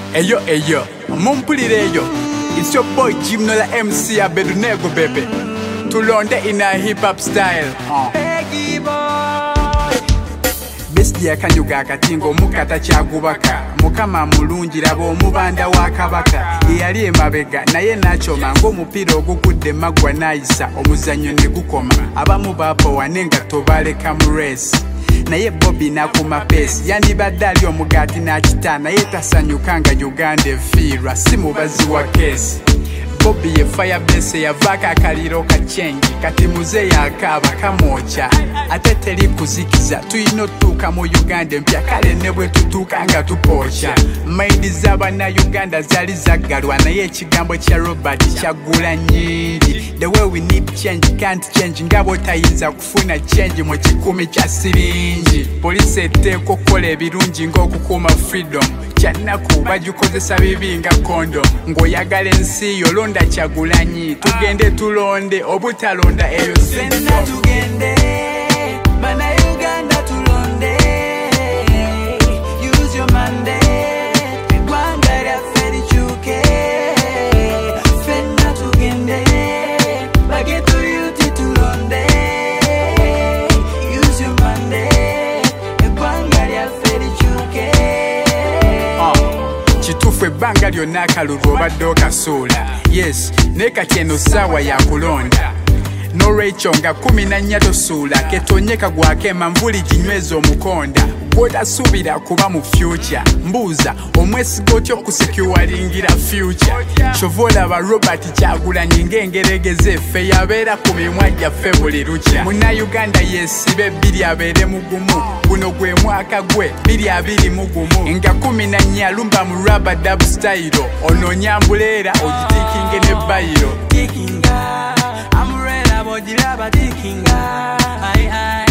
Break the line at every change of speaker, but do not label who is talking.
Eyo, mumpulireyo. It's your boy Jim Nola MC Abedunego baby. Tulonde in a hip hop style. Besti ya kanyuga akatingo mukata kyagubaka mukama mulungi labo omubanda wa kabaka eyali emabega naye nachoma ng'omupiira ogugudde maggwa nayisa omuzannyo ne gukoma abamu baapowa nenga tobaleka mu race naye Bobby nakuma pesi yandibadde ali omugaati n'akita naye tasanyuka nga Uganda efiirwa si mubazi wa kesi Bobby ye firebase yavaako akaliro ka change kati muze yakaaba kamwoca ate teri kuzikiza tuyina otuuka mu Uganda empya kale ne bwe tutuuka nga tupooca maidi z'Abannayuganda zaali zaggalwa naye ekigambo kya Robert kyaggula nnyingi the way we need change can't change nga bw'otayinza kufuna change mu kikumi kya siringi poliisi etteeka okukola ebirungi ng'okukuuma freedom kyannaku bagikozesa bibi nga kondom ng'oyagala ensi yo londa Kyagulanyi tugende tulonde obutalonda eyo
Fenna tugende Bannayuganda tulonde Use your mandate Eggwanga lyaffe likyuke Fenna tugende Bageto youth tulonde Use your mandate Eggwanga lyaffe likyuke
kituufu ebbanga lyonna akalulu obadde okasuula yes naye kati eno ssaawa yakulonda n'olwekyo nga 14 tosuula ketonyeka gwake manvuli ginyweza omukonda gw'otasuubira kuba mu future mbuuza omwesiga otya okusekyuwalingira future kyova olaba Robert Kyagulanyi ng'engeregeze effe yabeera ku mimwa gyaffe buli lukya munnayuganda yeesibe bbiri abeere mugumu guno gwe mwaka gwe 2021 nga 14 alumba mu rubber dub style ononyambuleera ogitiikinge ne bayiro
Tikinga, umbrella body rubber tikinga, aye aye.